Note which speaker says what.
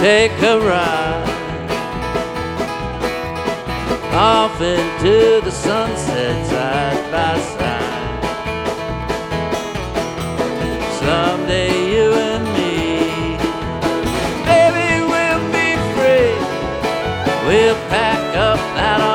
Speaker 1: take a ride off into the sunset side by side. Someday you and me, baby, we'll be free. We'll pack up that